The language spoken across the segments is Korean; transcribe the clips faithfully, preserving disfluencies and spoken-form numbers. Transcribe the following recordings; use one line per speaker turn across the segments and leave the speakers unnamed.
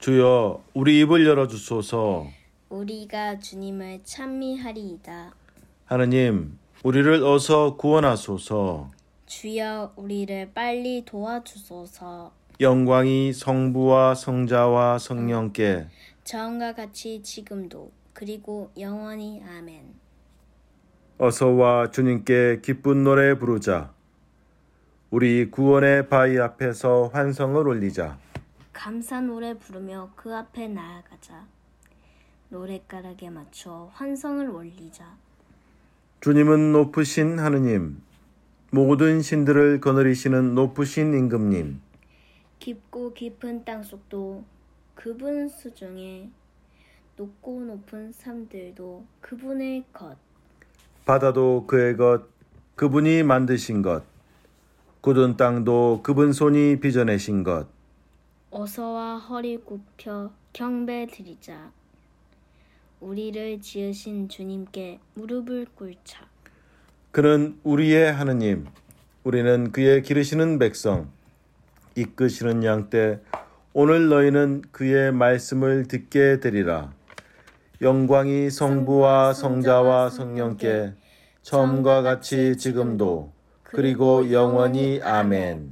주여 우리 입을 열어주소서.
우리가 주님을 찬미하리이다.
하느님 우리를 어서 구원하소서.
주여 우리를 빨리 도와주소서.
영광이 성부와 성자와 성령께
처음과 같이 지금도 그리고 영원히 아멘.
어서와 주님께 기쁜 노래 부르자. 우리 구원의 바위 앞에서 환성을 올리자.
감사 노래 부르며 그 앞에 나아가자. 노랫가락에 맞춰 환성을 올리자.
주님은 높으신 하느님, 모든 신들을 거느리시는 높으신 임금님.
깊고 깊은 땅속도 그분 수중에, 높고 높은 산들도 그분의 것.
바다도 그의 것, 그분이 만드신 것. 굳은 땅도 그분 손이 빚어내신 것.
어서와 허리 굽혀 경배 드리자. 우리를 지으신 주님께 무릎을 꿇자.
그는 우리의 하느님, 우리는 그의 기르시는 백성, 이끄시는 양떼. 오늘 너희는 그의 말씀을 듣게 되리라. 영광이 성부와 성자와 성령께 처음과 같이 지금도 그리고 영원히 아멘.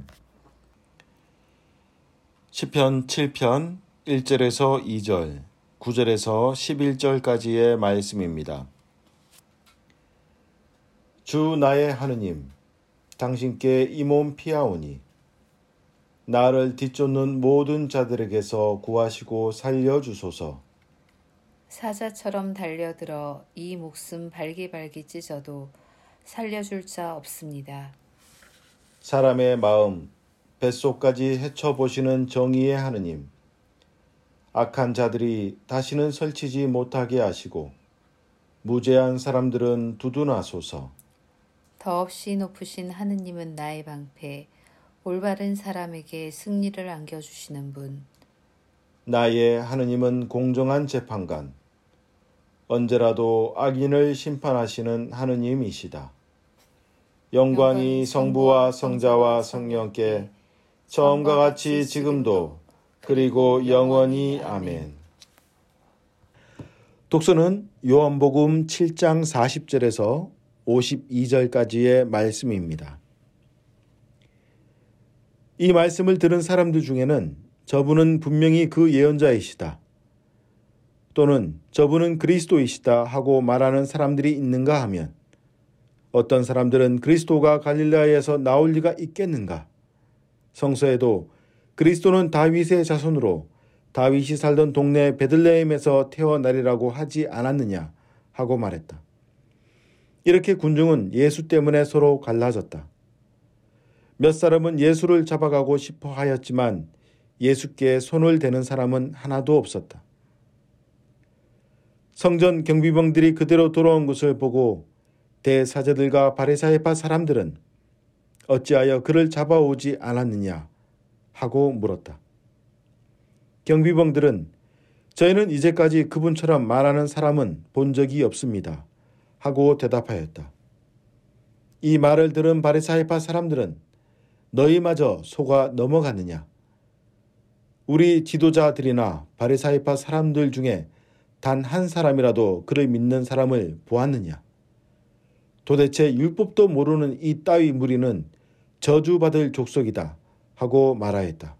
시편 칠 편 일 절에서 이 절, 구 절에서 십일 절까지의 말씀입니다. 주 나의 하느님, 당신께 이 몸 피하오니 나를 뒤쫓는 모든 자들에게서 구하시고 살려주소서.
사자처럼 달려들어 이 목숨 발기발기 찢어도 살려줄 자 없습니다.
사람의 마음, 뱃속까지 헤쳐보시는 정의의 하느님, 악한 자들이 다시는 설치지 못하게 하시고 무죄한 사람들은 두둔하소서.
더없이 높으신 하느님은 나의 방패, 올바른 사람에게 승리를 안겨주시는 분.
나의 하느님은 공정한 재판관, 언제라도 악인을 심판하시는 하느님이시다. 영광이 성부와 성자와 성령께 처음과 같이 지금도 그리고 영원히 아멘. 독서는 요한복음 칠 장 사십 절에서 오십이 절까지의 말씀입니다. 이 말씀을 들은 사람들 중에는 저분은 분명히 그 예언자이시다, 또는 저분은 그리스도이시다 하고 말하는 사람들이 있는가 하면, 어떤 사람들은 그리스도가 갈릴리아에서 나올 리가 있겠는가? 성서에도 그리스도는 다윗의 자손으로 다윗이 살던 동네 베들레헴에서 태어나리라고 하지 않았느냐 하고 말했다. 이렇게 군중은 예수 때문에 서로 갈라졌다. 몇 사람은 예수를 잡아가고 싶어 하였지만 예수께 손을 대는 사람은 하나도 없었다. 성전 경비병들이 그대로 돌아온 것을 보고 대사제들과 바리사이파 사람들은 어찌하여 그를 잡아오지 않았느냐 하고 물었다. 경비병들은 저희는 이제까지 그분처럼 말하는 사람은 본 적이 없습니다 하고 대답하였다. 이 말을 들은 바리사이파 사람들은 너희마저 속아 넘어갔느냐? 우리 지도자들이나 바리사이파 사람들 중에 단 한 사람이라도 그를 믿는 사람을 보았느냐? 도대체 율법도 모르는 이 따위 무리는 저주받을 족속이다 하고 말하였다.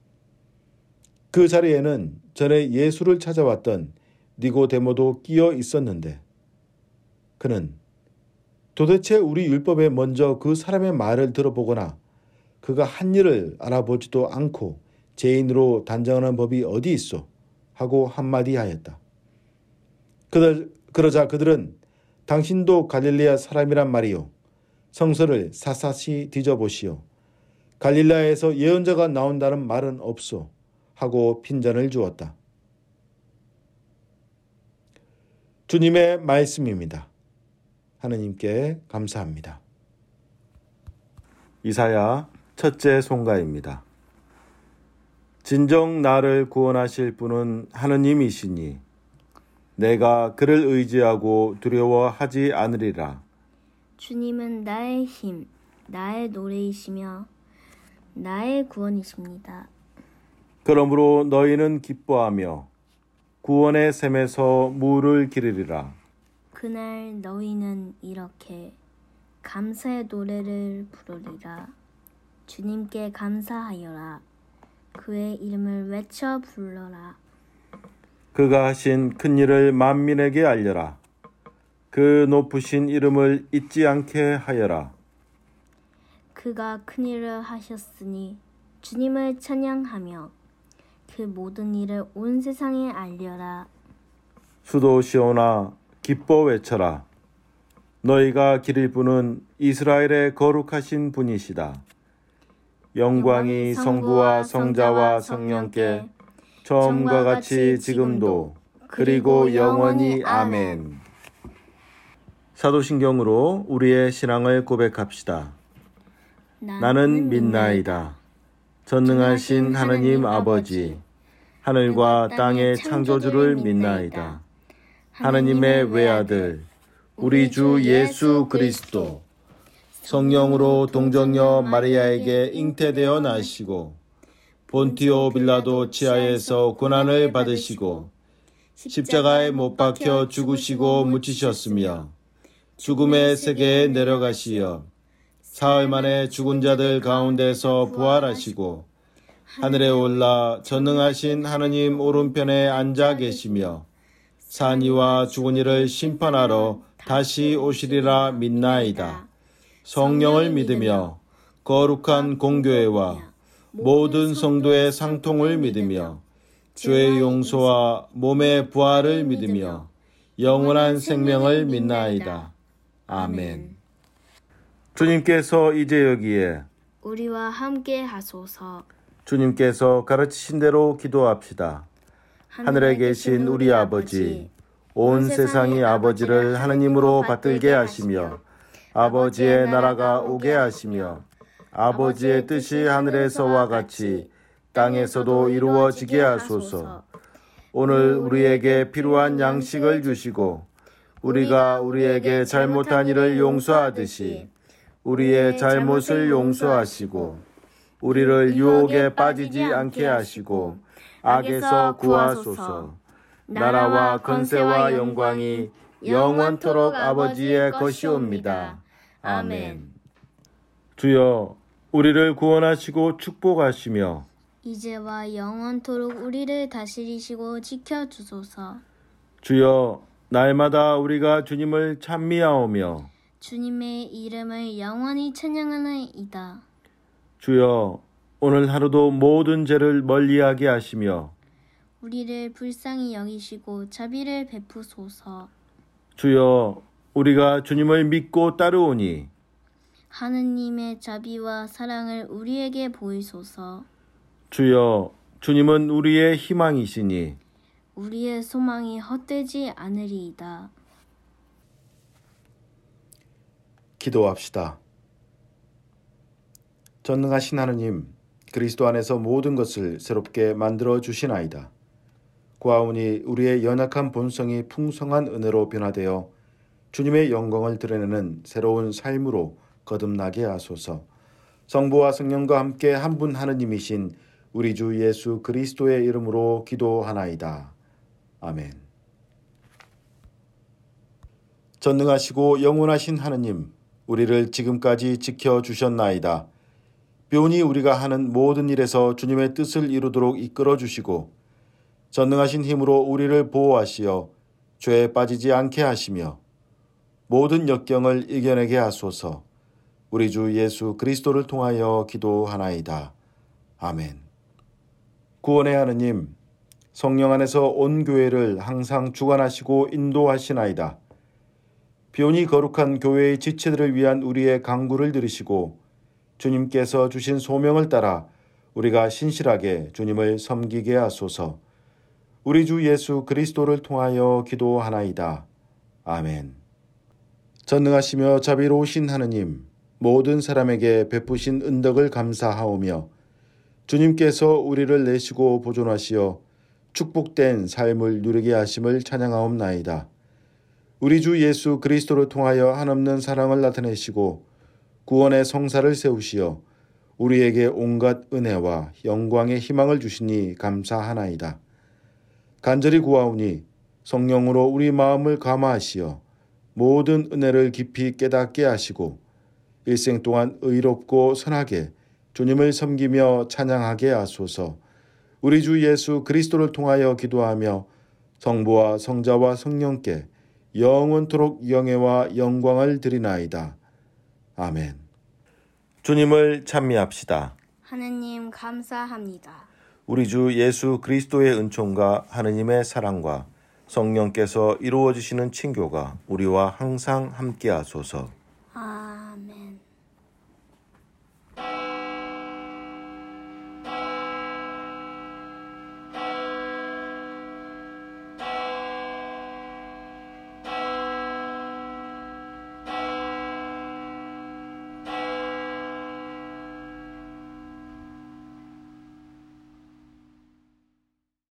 그 자리에는 전에 예수를 찾아왔던 니고데모도 끼어 있었는데 그는 도대체 우리 율법에 먼저 그 사람의 말을 들어보거나 그가 한 일을 알아보지도 않고 죄인으로 단정하는 법이 어디 있어? 하고 한마디 하였다. 그들, 그러자 그들은 당신도 갈릴리아 사람이란 말이요. 성서를 샅샅이 뒤져보시오. 갈릴리아에서 예언자가 나온다는 말은 없소. 하고 핀잔을 주었다. 주님의 말씀입니다. 하느님께 감사합니다. 이사야 첫째 송가입니다. 진정 나를 구원하실 분은 하느님이시니 내가 그를 의지하고 두려워하지 않으리라.
주님은 나의 힘, 나의 노래이시며 나의 구원이십니다.
그러므로 너희는 기뻐하며 구원의 샘에서 물을 기르리라.
그날 너희는 이렇게 감사의 노래를 부르리라. 주님께 감사하여라. 그의 이름을 외쳐 불러라.
그가 하신 큰 일을 만민에게 알려라. 그 높으신 이름을 잊지 않게 하여라.
그가 큰 일을 하셨으니 주님을 찬양하며 그 모든 일을 온 세상에 알려라.
수도 시온아 기뻐 외쳐라. 너희가 기릴 분은 이스라엘의 거룩하신 분이시다. 영광이 성부와 성자와 성령께 처음과 같이 지금도 그리고 영원히 아멘. 사도신경으로 우리의 신앙을 고백합시다. 나는 믿나이다. 전능하신 하느님 아버지, 하늘과 땅의 창조주를 믿나이다. 하느님의 외아들, 우리 주 예수 그리스도, 성령으로 동정녀 마리아에게 잉태되어 나시고 본티오 빌라도 치하에서 고난을 받으시고 십자가에 못 박혀 죽으시고 묻히셨으며 죽음의 세계에 내려가시어 사흘 만에 죽은 자들 가운데서 부활하시고 하늘에 올라 전능하신 하느님 오른편에 앉아 계시며 산이와 죽은 이를 심판하러 다시 오시리라 믿나이다. 성령을 믿으며 거룩한 공교회와 모든 성도의 상통을 믿으며 죄의 용서와 몸의 부활을 믿으며 영원한 생명을 믿나이다. 아멘. 주님께서 이제 여기에
우리와 함께 하소서.
주님께서 가르치신 대로 기도합시다. 하늘에 계신 우리 아버지, 온 세상이 아버지를 하느님으로 받들게 하시며 아버지의 나라가 오게 하시며 아버지의 뜻이 하늘에서와 같이 땅에서도 이루어지게 하소서. 오늘 우리에게 필요한 양식을 주시고 우리가 우리에게 잘못한 일을 용서하듯이 우리의 잘못을 용서하시고 우리를 유혹에 빠지지 않게 하시고 악에서 구하소서. 나라와 권세와 영광이 영원토록 아버지의 것이옵니다. 아멘. 주여, 우리를 구원하시고 축복하시며
이제와 영원토록 우리를 다스리시고 지켜주소서.
주여, 날마다 우리가 주님을 찬미하오며
주님의 이름을 영원히 찬양하나이다.
주여, 오늘 하루도 모든 죄를 멀리하게 하시며
우리를 불쌍히 여기시고 자비를 베푸소서.
주여, 우리가 주님을 믿고 따르오니
하느님의 자비와 사랑을 우리에게 보이소서.
주여, 주님은 우리의 희망이시니
우리의 소망이 헛되지 않으리이다.
기도합시다. 전능하신 하느님, 그리스도 안에서 모든 것을 새롭게 만들어 주시나이다. 구하오니 우리의 연약한 본성이 풍성한 은혜로 변화되어 주님의 영광을 드러내는 새로운 삶으로 거듭나게 하소서. 성부와 성령과 함께 한 분 하느님이신 우리 주 예수 그리스도의 이름으로 기도하나이다. 아멘. 전능하시고 영원하신 하느님, 우리를 지금까지 지켜주셨나이다. 묘히 우리가 하는 모든 일에서 주님의 뜻을 이루도록 이끌어 주시고 전능하신 힘으로 우리를 보호하시어 죄에 빠지지 않게 하시며 모든 역경을 이겨내게 하소서. 우리 주 예수 그리스도를 통하여 기도하나이다. 아멘. 구원의 하느님, 성령 안에서 온 교회를 항상 주관하시고 인도하시나이다. 비온이 거룩한 교회의 지체들을 위한 우리의 간구를 들으시고 주님께서 주신 소명을 따라 우리가 신실하게 주님을 섬기게 하소서. 우리 주 예수 그리스도를 통하여 기도하나이다. 아멘. 전능하시며 자비로우신 하느님, 모든 사람에게 베푸신 은덕을 감사하오며 주님께서 우리를 내시고 보존하시어 축복된 삶을 누리게 하심을 찬양하옵나이다. 우리 주 예수 그리스도를 통하여 한없는 사랑을 나타내시고 구원의 성사를 세우시어 우리에게 온갖 은혜와 영광의 희망을 주시니 감사하나이다. 간절히 구하오니 성령으로 우리 마음을 감화하시어 모든 은혜를 깊이 깨닫게 하시고 일생 동안 의롭고 선하게 주님을 섬기며 찬양하게 하소서. 우리 주 예수 그리스도를 통하여 기도하며 성부와 성자와 성령께 영원토록 영예와 영광을 드리나이다. 아멘. 주님을 찬미합시다.
하느님 감사합니다.
우리 주 예수 그리스도의 은총과 하느님의 사랑과 성령께서 이루어지시는 친교가 우리와 항상 함께하소서.